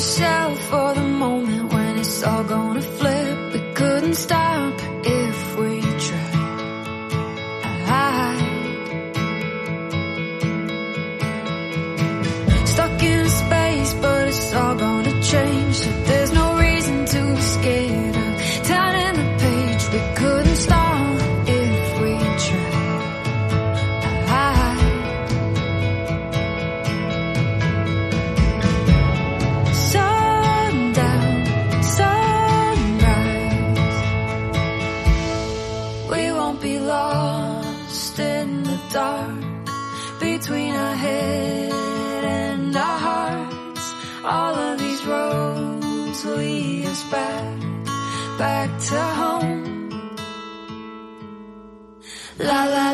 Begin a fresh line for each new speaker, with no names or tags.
yourself for the moment when it's all gonna flip. We couldn't stop if we tried. Stuck in space, but it's all gonna change. So there's no reason to be scared of turning the page. We couldn't stop if we tried. Sundown, sunrise, we won't be lost in the dark between our head and our hearts. All of these roads lead us back to home. La la